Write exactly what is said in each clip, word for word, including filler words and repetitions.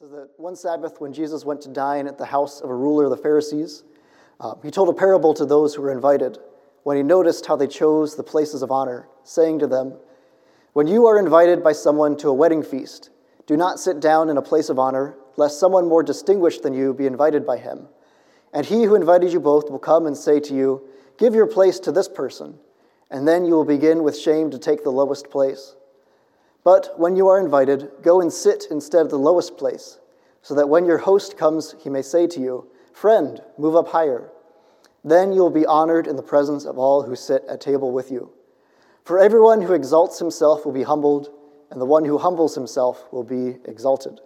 says that one Sabbath when Jesus went to dine at the house of a ruler of the Pharisees, uh, he told a parable to those who were invited when he noticed how they chose the places of honor, saying to them, "When you are invited by someone to a wedding feast, do not sit down in a place of honor, lest someone more distinguished than you be invited by him. And he who invited you both will come and say to you, 'Give your place to this person,' and then you will begin with shame to take the lowest place. But when you are invited, go and sit instead of the lowest place, so that when your host comes, he may say to you, 'Friend, move up higher.' Then you will be honored in the presence of all who sit at table with you. For everyone who exalts himself will be humbled, and the one who humbles himself will be exalted."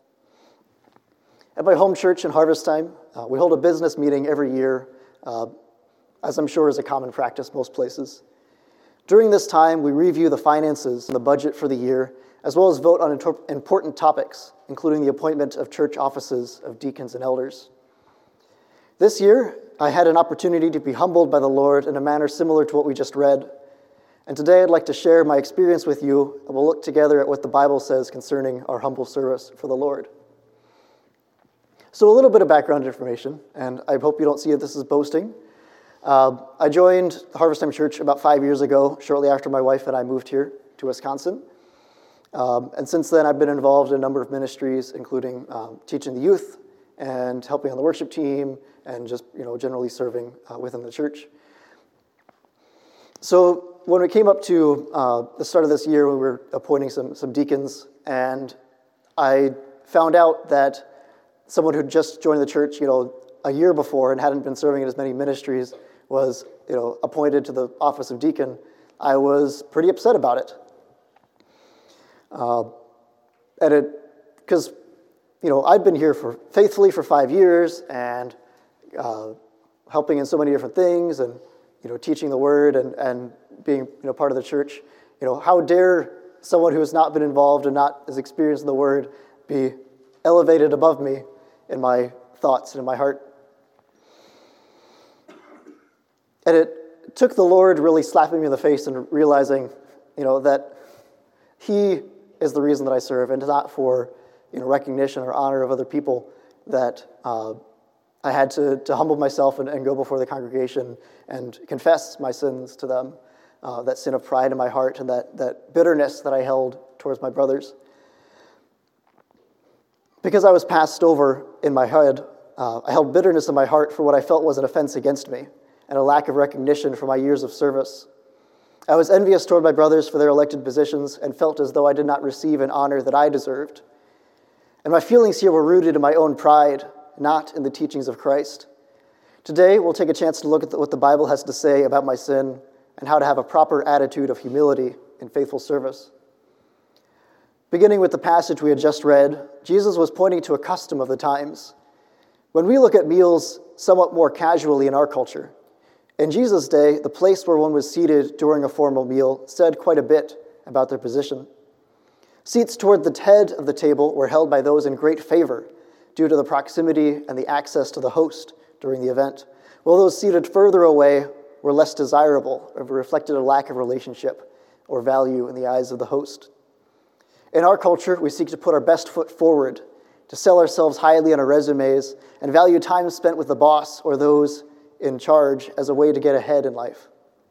At my home church in Harvest Time, uh, we hold a business meeting every year, uh, as I'm sure is a common practice most places. During this time, we review the finances and the budget for the year, as well as vote on important topics, including the appointment of church offices of deacons and elders. This year, I had an opportunity to be humbled by the Lord in a manner similar to what we just read. And today I'd like to share my experience with you, and we'll look together at what the Bible says concerning our humble service for the Lord. So a little bit of background information, and I hope you don't see this as boasting. Uh, I joined the Harvest Time Church about five years ago, shortly after my wife and I moved here to Wisconsin. Um, and since then, I've been involved in a number of ministries, including um, teaching the youth and helping on the worship team, and just you know generally serving uh, within the church. So when we came up to uh, the start of this year, we were appointing some some deacons, and I found out that someone who just joined the church, you know, a year before and hadn't been serving in as many ministries was, you know, appointed to the office of deacon. I was pretty upset about it. Uh, and it, because, you know, I'd been here for faithfully for five years and uh, helping in so many different things and, you know, teaching the word and, and being, you know, part of the church. You know, how dare someone who has not been involved and not as experienced in the word be elevated above me in my thoughts and in my heart. And it took the Lord really slapping me in the face and realizing, you know, that He is the reason that I serve, and not for, you know, recognition or honor of other people, that uh, I had to, to humble myself and, and go before the congregation and confess my sins to them, uh, that sin of pride in my heart and that, that bitterness that I held towards my brothers. Because I was passed over in my head, uh, I held bitterness in my heart for what I felt was an offense against me, and a lack of recognition for my years of service. I was envious toward my brothers for their elected positions and felt as though I did not receive an honor that I deserved. And my feelings here were rooted in my own pride, not in the teachings of Christ. Today, we'll take a chance to look at what the Bible has to say about my sin and how to have a proper attitude of humility in faithful service. Beginning with the passage we had just read, Jesus was pointing to a custom of the times. When we look at meals somewhat more casually in our culture, in Jesus' day, the place where one was seated during a formal meal said quite a bit about their position. Seats toward the head of the table were held by those in great favor due to the proximity and the access to the host during the event, while those seated further away were less desirable or reflected a lack of relationship or value in the eyes of the host. In our culture, we seek to put our best foot forward, to sell ourselves highly on our resumes, and value time spent with the boss or those in charge as a way to get ahead in life.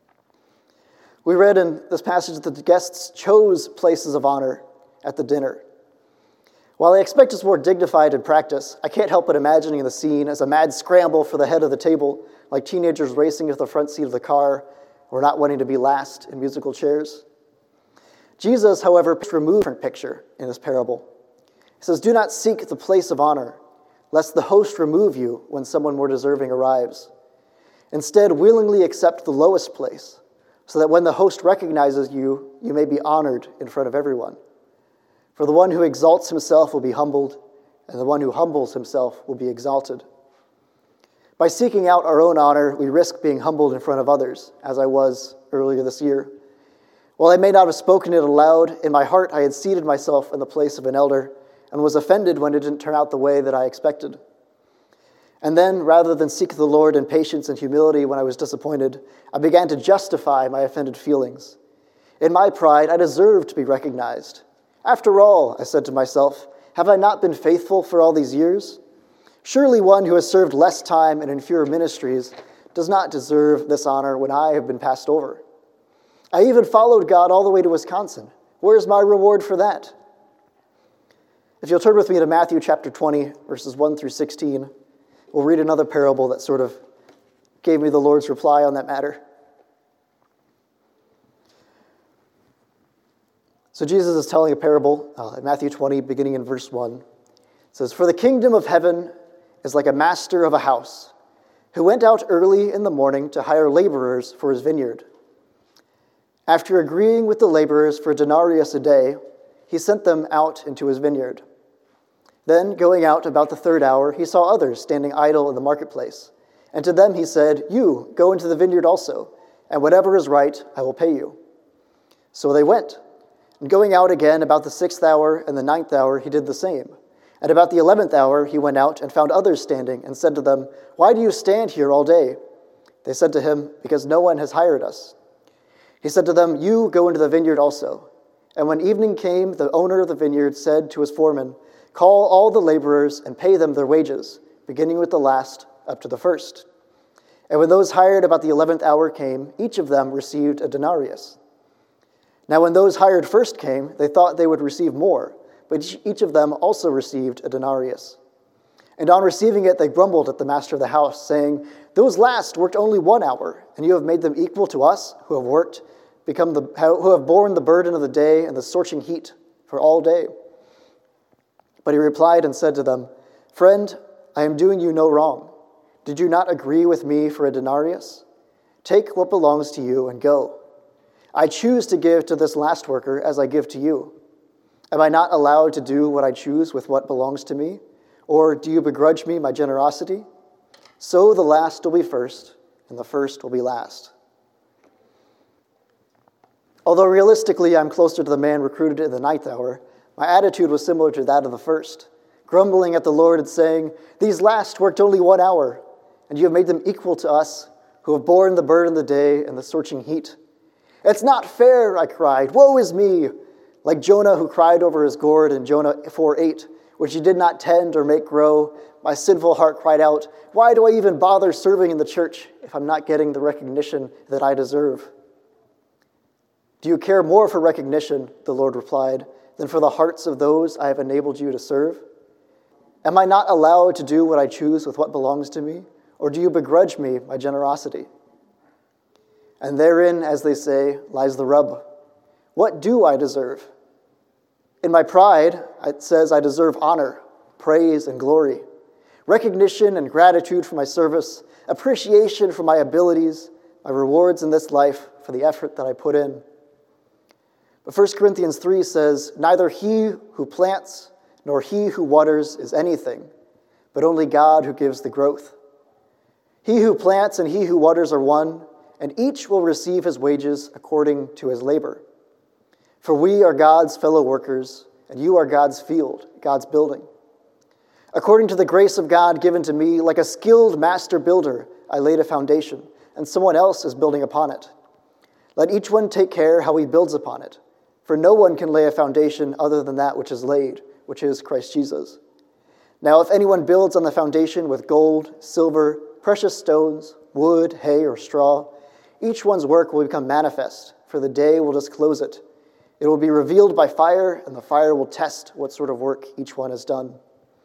We read in this passage that the guests chose places of honor at the dinner. While I expect it's more dignified in practice, I can't help but imagining the scene as a mad scramble for the head of the table, like teenagers racing to the front seat of the car or not wanting to be last in musical chairs. Jesus, however, removed a different picture in this parable. He says, "Do not seek the place of honor, lest the host remove you when someone more deserving arrives. Instead, willingly accept the lowest place, so that when the host recognizes you, you may be honored in front of everyone. For the one who exalts himself will be humbled, and the one who humbles himself will be exalted." By seeking out our own honor, we risk being humbled in front of others, as I was earlier this year. While I may not have spoken it aloud, in my heart I had seated myself in the place of an elder and was offended when it didn't turn out the way that I expected. And then, rather than seek the Lord in patience and humility when I was disappointed, I began to justify my offended feelings. In my pride, I deserved to be recognized. After all, I said to myself, Have I not been faithful for all these years? Surely one who has served less time in inferior ministries does not deserve this honor when I have been passed over. I even followed God all the way to Wisconsin. Where's my reward for that? If you'll turn with me to Matthew chapter twenty, verses one through sixteen, we'll read another parable that sort of gave me the Lord's reply on that matter. So Jesus is telling a parable uh, in Matthew twenty, beginning in verse one. It says, "For the kingdom of heaven is like a master of a house, who went out early in the morning to hire laborers for his vineyard. After agreeing with the laborers for a denarius a day, he sent them out into his vineyard. Then, going out about the third hour, he saw others standing idle in the marketplace. And to them he said, 'You, go into the vineyard also, and whatever is right, I will pay you.' So they went. And going out again about the sixth hour and the ninth hour, he did the same. And about the eleventh hour he went out and found others standing, and said to them, 'Why do you stand here all day?' They said to him, 'Because no one has hired us.' He said to them, 'You go into the vineyard also.' And when evening came, the owner of the vineyard said to his foreman, 'Call all the laborers and pay them their wages, beginning with the last up to the first.' And when those hired about the eleventh hour came, each of them received a denarius. Now when those hired first came, they thought they would receive more, but each of them also received a denarius. And on receiving it, they grumbled at the master of the house, saying, 'Those last worked only one hour, and you have made them equal to us who have worked, become the who have borne the burden of the day and the scorching heat for all day.' But he replied and said to them, 'Friend, I am doing you no wrong. Did you not agree with me for a denarius? Take what belongs to you and go. I choose to give to this last worker as I give to you. Am I not allowed to do what I choose with what belongs to me? Or do you begrudge me my generosity? So the last will be first, and the first will be last.' Although realistically I'm closer to the man recruited in the ninth hour, my attitude was similar to that of the first, grumbling at the Lord and saying, 'These last worked only one hour, and you have made them equal to us, who have borne the burden of the day and the scorching heat.' 'It's not fair,' I cried. 'Woe is me!' Like Jonah, who cried over his gourd in Jonah four eight, which he did not tend or make grow, my sinful heart cried out, 'Why do I even bother serving in the church if I'm not getting the recognition that I deserve?' 'Do you care more for recognition,' the Lord replied, 'than for the hearts of those I have enabled you to serve? Am I not allowed to do what I choose with what belongs to me? Or do you begrudge me my generosity?' And therein, as they say, lies the rub. What do I deserve? In my pride, it says I deserve honor, praise, and glory, recognition and gratitude for my service, appreciation for my abilities, my rewards in this life for the effort that I put in. But First Corinthians three says, 'Neither he who plants nor he who waters is anything, but only God who gives the growth. He who plants and he who waters are one, and each will receive his wages according to his labor. For we are God's fellow workers, and you are God's field, God's building. According to the grace of God given to me, like a skilled master builder, I laid a foundation, and someone else is building upon it. Let each one take care how he builds upon it, for no one can lay a foundation other than that which is laid, which is Christ Jesus. Now if anyone builds on the foundation with gold, silver, precious stones, wood, hay, or straw, each one's work will become manifest, for the day will disclose it. It will be revealed by fire, and the fire will test what sort of work each one has done.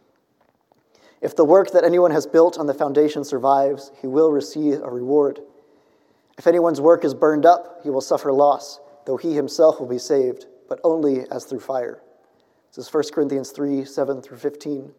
If the work that anyone has built on the foundation survives, he will receive a reward. If anyone's work is burned up, he will suffer loss, though he himself will be saved, but only as through fire." This is First Corinthians three, seven through fifteen.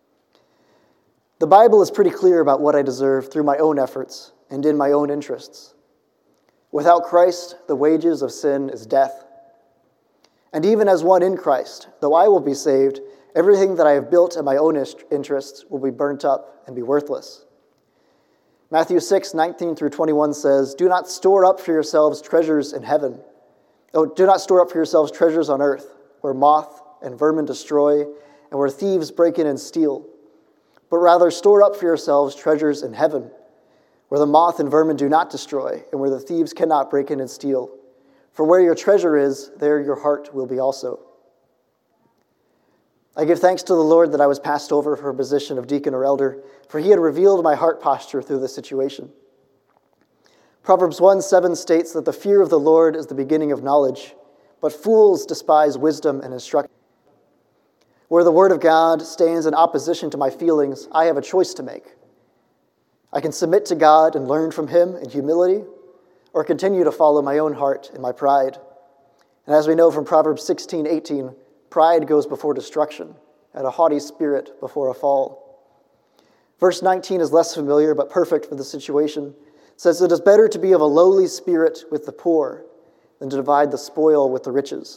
The Bible is pretty clear about what I deserve through my own efforts and in my own interests. Without Christ, the wages of sin is death. And even as one in Christ, though I will be saved, everything that I have built in my own interests will be burnt up and be worthless. Matthew six, nineteen through twenty-one says, "Do not store up for yourselves treasures in heaven. Oh, do not store up for yourselves treasures on earth, where moth and vermin destroy, and where thieves break in and steal. But rather store up for yourselves treasures in heaven, where the moth and vermin do not destroy, and where the thieves cannot break in and steal. For where your treasure is, there your heart will be also." I give thanks to the Lord that I was passed over for a position of deacon or elder, for he had revealed my heart posture through this situation. Proverbs one seven states that the fear of the Lord is the beginning of knowledge, but fools despise wisdom and instruction. Where the word of God stands in opposition to my feelings, I have a choice to make. I can submit to God and learn from him in humility, or continue to follow my own heart and my pride. And as we know from Proverbs sixteen eighteen, pride goes before destruction, and a haughty spirit before a fall. Verse nineteen is less familiar but perfect for the situation. It says, "It is better to be of a lowly spirit with the poor than to divide the spoil with the riches."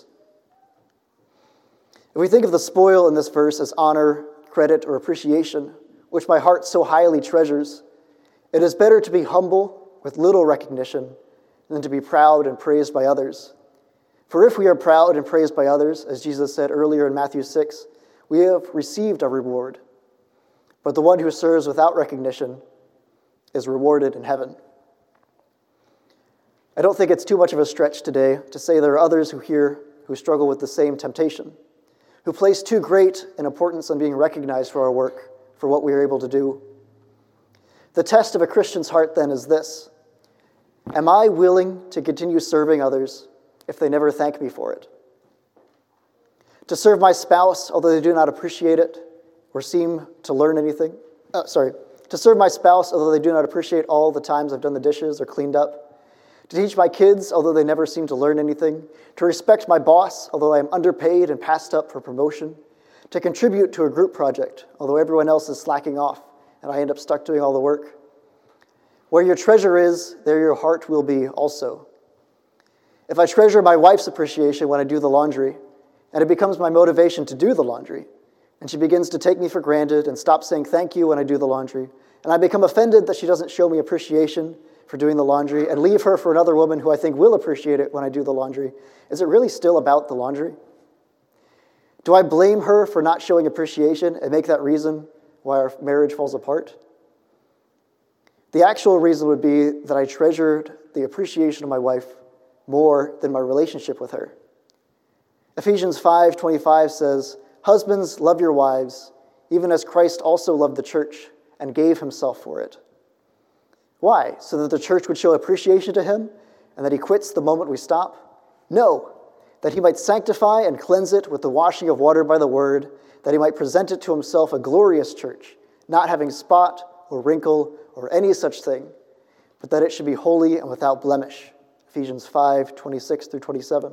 If we think of the spoil in this verse as honor, credit, or appreciation, which my heart so highly treasures, it is better to be humble with little recognition than to be proud and praised by others. For if we are proud and praised by others, as Jesus said earlier in Matthew six, we have received our reward. But the one who serves without recognition is rewarded in heaven. I don't think it's too much of a stretch today to say there are others who here who struggle with the same temptation, who place too great an importance on being recognized for our work, for what we are able to do. The test of a Christian's heart then is this: am I willing to continue serving others if they never thank me for it? To serve my spouse, although they do not appreciate it or seem to learn anything. Uh, sorry, to serve my spouse, although they do not appreciate all the times I've done the dishes or cleaned up. To teach my kids, although they never seem to learn anything. To respect my boss, although I am underpaid and passed up for promotion. To contribute to a group project, although everyone else is slacking off and I end up stuck doing all the work. Where your treasure is, there your heart will be also. If I treasure my wife's appreciation when I do the laundry, and it becomes my motivation to do the laundry, and she begins to take me for granted and stop saying thank you when I do the laundry, and I become offended that she doesn't show me appreciation for doing the laundry, and leave her for another woman who I think will appreciate it when I do the laundry, is it really still about the laundry? Do I blame her for not showing appreciation and make that reason why our marriage falls apart? The actual reason would be that I treasured the appreciation of my wife more than my relationship with her. Ephesians five twenty-five says, "Husbands, love your wives, even as Christ also loved the church and gave himself for it." Why? So that the church would show appreciation to him and that he quits the moment we stop? No, that he might sanctify and cleanse it with the washing of water by the word, that he might present it to himself a glorious church, not having spot or wrinkle or any such thing, but that it should be holy and without blemish. Ephesians five twenty-six through twenty-seven.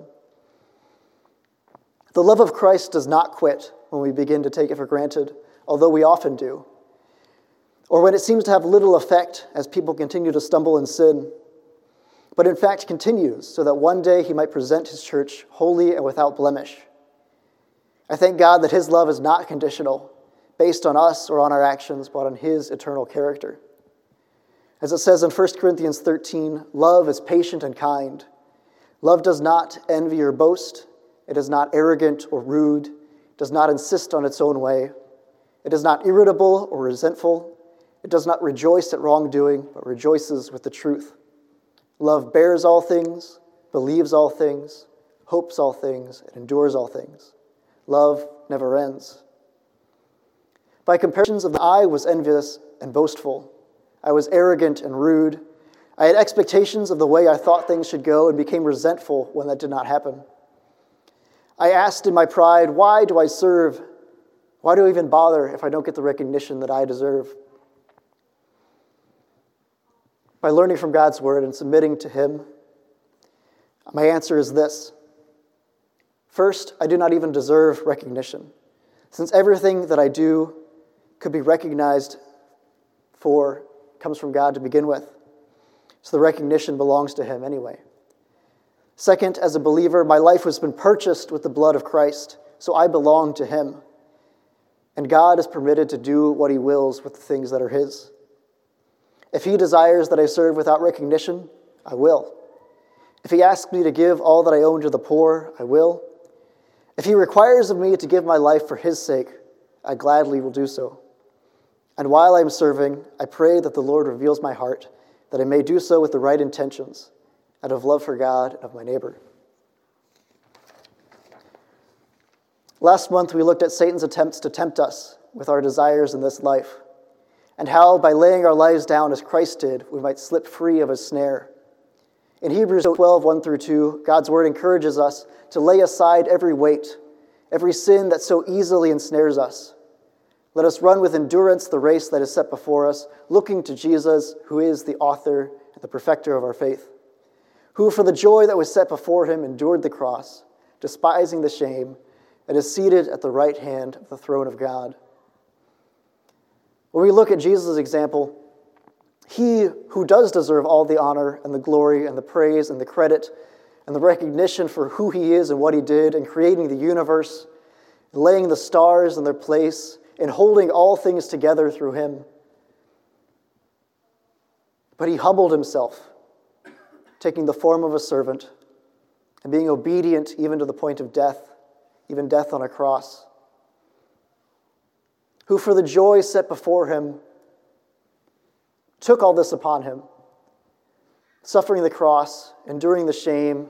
The love of Christ does not quit when we begin to take it for granted, although we often do, or when it seems to have little effect as people continue to stumble in sin, but in fact continues so that one day he might present his church holy and without blemish. I thank God that his love is not conditional, based on us or on our actions, but on his eternal character. As it says in First Corinthians thirteen, love is patient and kind. Love does not envy or boast. It is not arrogant or rude. It does not insist on its own way. It is not irritable or resentful. It does not rejoice at wrongdoing, but rejoices with the truth. Love bears all things, believes all things, hopes all things, and endures all things. Love never ends. By comparisons of the I was envious and boastful. I was arrogant and rude. I had expectations of the way I thought things should go and became resentful when that did not happen. I asked in my pride, why do I serve? Why do I even bother if I don't get the recognition that I deserve? By learning from God's word and submitting to him, my answer is this. First, I do not even deserve recognition, since everything that I do could be recognized for comes from God to begin with. So the recognition belongs to him anyway. Second, as a believer, my life has been purchased with the blood of Christ, so I belong to him. And God is permitted to do what he wills with the things that are his. If he desires that I serve without recognition, I will. If he asks me to give all that I own to the poor, I will. If he requires of me to give my life for his sake, I gladly will do so. And while I am serving, I pray that the Lord reveals my heart, that I may do so with the right intentions, out of love for God and of my neighbor. Last month, we looked at Satan's attempts to tempt us with our desires in this life, and how by laying our lives down as Christ did, we might slip free of his snare. In Hebrews twelve, one through two, God's word encourages us to lay aside every weight, every sin that so easily ensnares us. Let us run with endurance the race that is set before us, looking to Jesus, who is the author and the perfecter of our faith, who for the joy that was set before him endured the cross, despising the shame, and is seated at the right hand of the throne of God. When we look at Jesus' example, he who does deserve all the honor and the glory and the praise and the credit and the recognition for who he is and what he did in creating the universe, laying the stars in their place, and holding all things together through him. But he humbled himself, taking the form of a servant and being obedient even to the point of death, even death on a cross. Who for the joy set before him took all this upon him, suffering the cross, enduring the shame,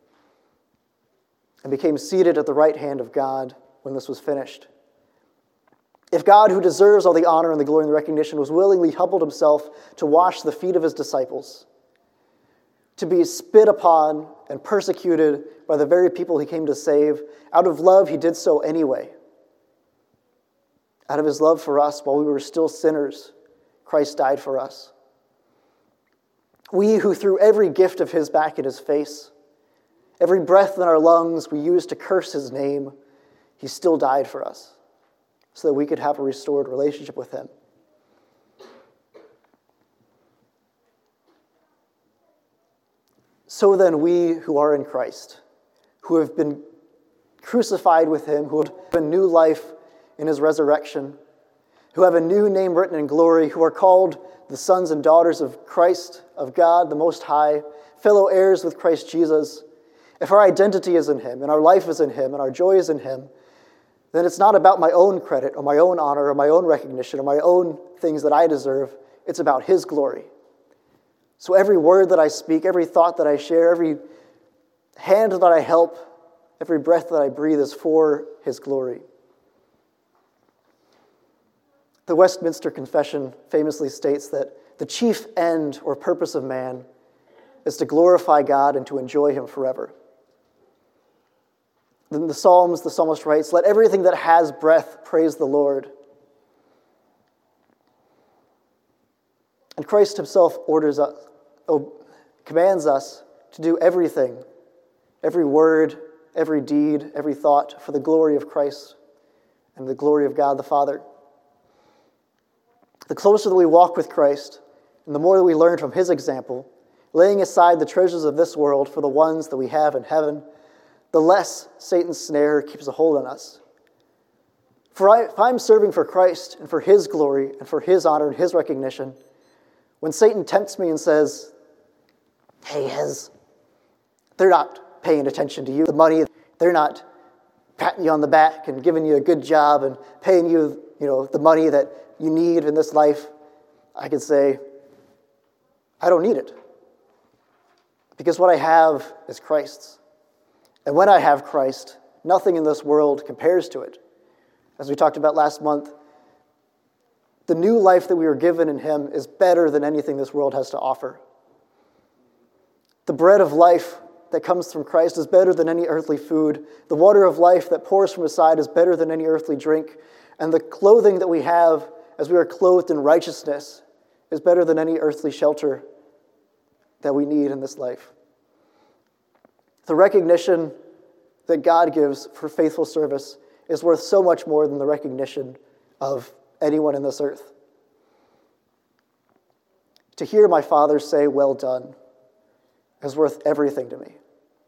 and became seated at the right hand of God when this was finished. If God, who deserves all the honor and the glory and the recognition, was willingly humbled himself to wash the feet of his disciples, to be spit upon and persecuted by the very people he came to save, out of love he did so anyway. Out of his love for us, while we were still sinners, Christ died for us. We who threw every gift of his back in his face, every breath in our lungs we used to curse his name, he still died for us so that we could have a restored relationship with him. So then we who are in Christ, who have been crucified with him, who have a new life in his resurrection, who have a new name written in glory, who are called the sons and daughters of Christ, of God, the Most High, fellow heirs with Christ Jesus, if our identity is in him, and our life is in him, and our joy is in him, then it's not about my own credit, or my own honor, or my own recognition, or my own things that I deserve. It's about his glory. So every word that I speak, every thought that I share, every hand that I help, every breath that I breathe is for his glory. The Westminster Confession famously states that the chief end or purpose of man is to glorify God and to enjoy him forever. In the Psalms, the psalmist writes, "Let everything that has breath praise the Lord." And Christ himself orders us, commands us to do everything, every word, every deed, every thought for the glory of Christ and the glory of God the Father. The closer that we walk with Christ, and the more that we learn from his example, laying aside the treasures of this world for the ones that we have in heaven, the less Satan's snare keeps a hold on us. For I, if I'm serving for Christ and for his glory and for his honor and his recognition, when Satan tempts me and says, "Hey, Hez, they're not paying attention to you, the money, they're not patting you on the back and giving you a good job and paying you, you know, the money that you need in this life," I could say, I don't need it. Because what I have is Christ's. And when I have Christ, nothing in this world compares to it. As we talked about last month, the new life that we were given in him is better than anything this world has to offer. The bread of life that comes from Christ is better than any earthly food. The water of life that pours from his side is better than any earthly drink. And the clothing that we have as we are clothed in righteousness is better than any earthly shelter that we need in this life. The recognition that God gives for faithful service is worth so much more than the recognition of anyone in this earth. To hear my Father say, "Well done," is worth everything to me.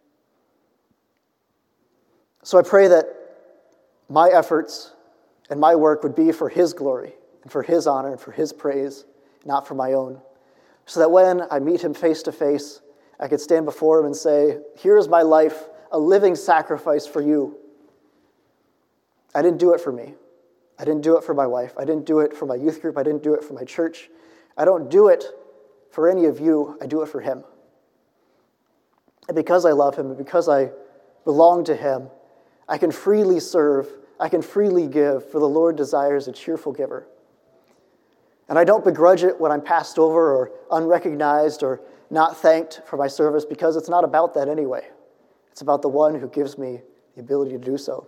So I pray that my efforts and my work would be for his glory and for his honor and for his praise, not for my own. So that when I meet him face to face, I could stand before him and say, "Here is my life, a living sacrifice for you." I didn't do it for me. I didn't do it for my wife. I didn't do it for my youth group. I didn't do it for my church. I don't do it for any of you. I do it for him. And because I love him and because I belong to him, I can freely serve. I can freely give, for the Lord desires a cheerful giver. And I don't begrudge it when I'm passed over or unrecognized or not thanked for my service, because it's not about that anyway. It's about the one who gives me the ability to do so.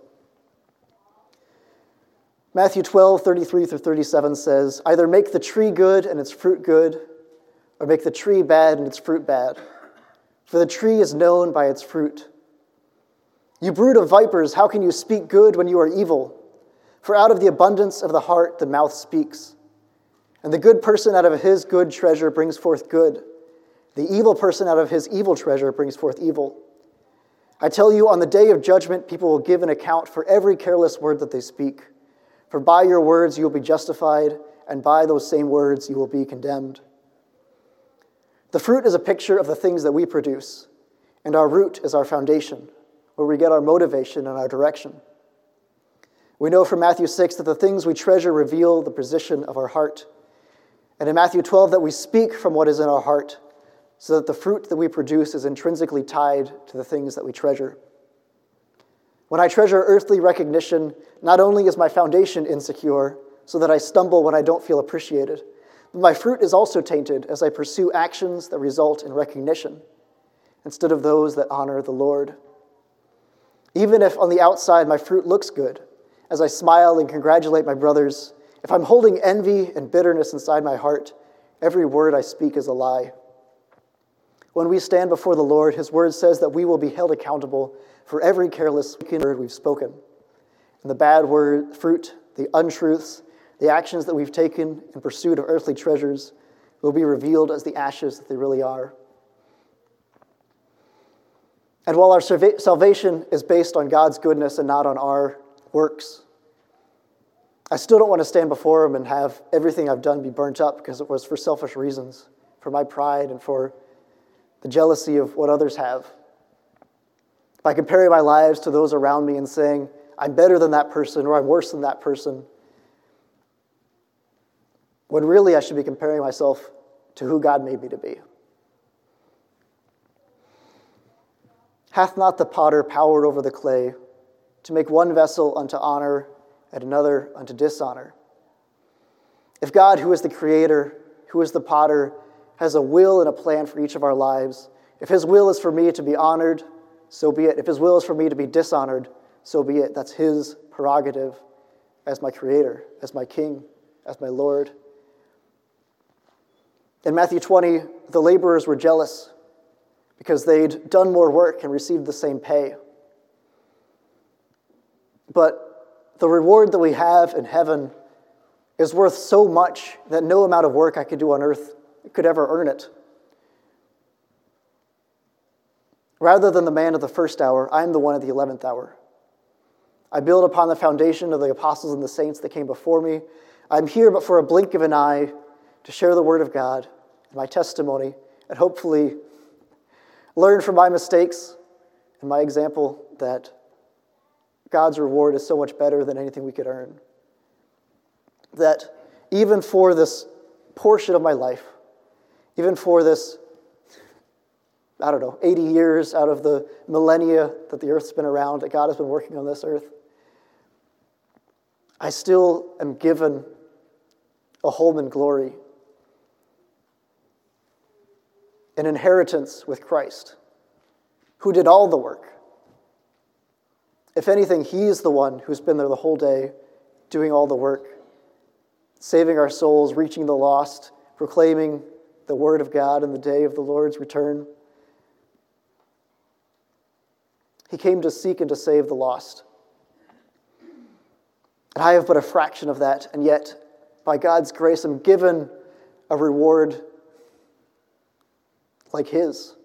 Matthew twelve, thirty-three through thirty-seven says, either make the tree good and its fruit good, or make the tree bad and its fruit bad. For the tree is known by its fruit. You brood of vipers, how can you speak good when you are evil? For out of the abundance of the heart the mouth speaks. And the good person out of his good treasure brings forth good. The evil person out of his evil treasure brings forth evil. I tell you, on the day of judgment, people will give an account for every careless word that they speak. For by your words you will be justified, and by those same words you will be condemned. The fruit is a picture of the things that we produce, and our root is our foundation, where we get our motivation and our direction. We know from Matthew six that the things we treasure reveal the position of our heart. And in Matthew twelve that we speak from what is in our heart, so that the fruit that we produce is intrinsically tied to the things that we treasure. When I treasure earthly recognition, not only is my foundation insecure, so that I stumble when I don't feel appreciated, but my fruit is also tainted as I pursue actions that result in recognition, instead of those that honor the Lord. Even if on the outside my fruit looks good, as I smile and congratulate my brothers, if I'm holding envy and bitterness inside my heart, every word I speak is a lie. When we stand before the Lord, his word says that we will be held accountable for every careless word we've spoken. And the bad word, fruit, the untruths, the actions that we've taken in pursuit of earthly treasures will be revealed as the ashes that they really are. And while our salvation is based on God's goodness and not on our works, I still don't want to stand before him and have everything I've done be burnt up because it was for selfish reasons, for my pride and for the jealousy of what others have. By comparing my lives to those around me and saying, I'm better than that person or I'm worse than that person, when really I should be comparing myself to who God made me to be. Hath not the potter power over the clay to make one vessel unto honor and another unto dishonor? If God, who is the creator, who is the potter, has a will and a plan for each of our lives, if his will is for me to be honored, so be it. If his will is for me to be dishonored, so be it. That's his prerogative as my creator, as my king, as my Lord. In Matthew twenty, the laborers were jealous because they'd done more work and received the same pay. But the reward that we have in heaven is worth so much that no amount of work I could do on earth could ever earn it. Rather than the man of the first hour, I am the one of the eleventh hour. I build upon the foundation of the apostles and the saints that came before me. I'm here but for a blink of an eye to share the word of God and my testimony, and hopefully learn from my mistakes and my example that God's reward is so much better than anything we could earn. That even for this portion of my life, even for this, I don't know, eighty years out of the millennia that the earth's been around, that God has been working on this earth, I still am given a home in glory, an inheritance with Christ, who did all the work. If anything, he is the one who's been there the whole day, doing all the work, saving our souls, reaching the lost, proclaiming the word of God in the day of the Lord's return. He came to seek and to save the lost. And I have but a fraction of that, and yet, by God's grace, I'm given a reward like his.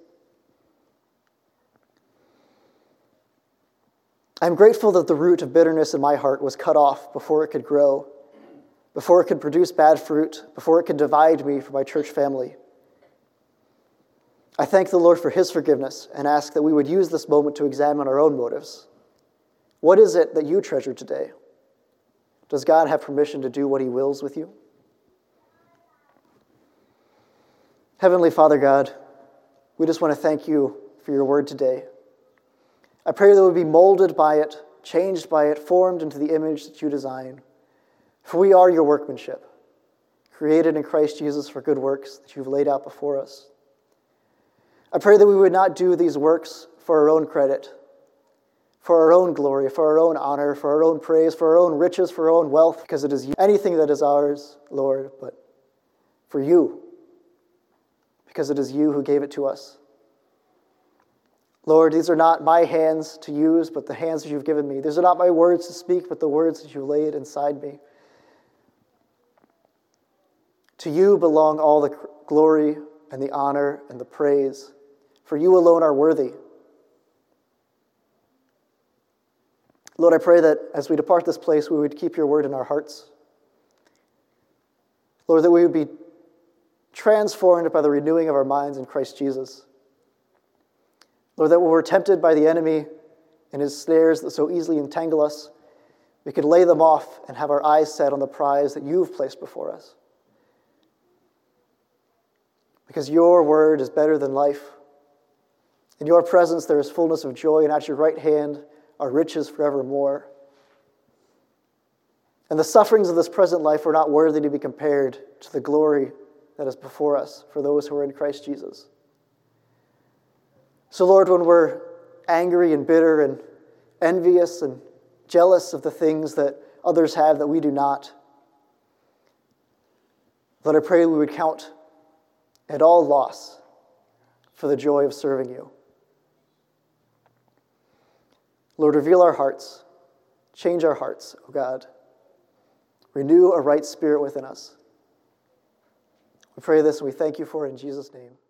I'm grateful that the root of bitterness in my heart was cut off before it could grow, before it could produce bad fruit, before it could divide me from my church family. I thank the Lord for his forgiveness and ask that we would use this moment to examine our own motives. What is it that you treasure today? Does God have permission to do what he wills with you? Heavenly Father God, we just want to thank you for your word today. I pray that we'll be molded by it, changed by it, formed into the image that you design. For we are your workmanship, created in Christ Jesus for good works that you've laid out before us. I pray that we would not do these works for our own credit, for our own glory, for our own honor, for our own praise, for our own riches, for our own wealth, because it is anything that is ours, Lord, but for you, because it is you who gave it to us. Lord, these are not my hands to use, but the hands that you've given me. These are not my words to speak, but the words that you laid inside me. To you belong all the glory and the honor and the praise, for you alone are worthy. Lord, I pray that as we depart this place, we would keep your word in our hearts. Lord, that we would be transformed by the renewing of our minds in Christ Jesus. Lord, that when we're tempted by the enemy and his snares that so easily entangle us, we could lay them off and have our eyes set on the prize that you've placed before us. Because your word is better than life. In your presence there is fullness of joy, and at your right hand are riches forevermore. And the sufferings of this present life are not worthy to be compared to the glory that is before us for those who are in Christ Jesus. So Lord, when we're angry and bitter and envious and jealous of the things that others have that we do not, Lord, I pray we would count it all loss for the joy of serving you. Lord, reveal our hearts. Change our hearts, O God. Renew a right spirit within us. We pray this and we thank you for it in Jesus' name.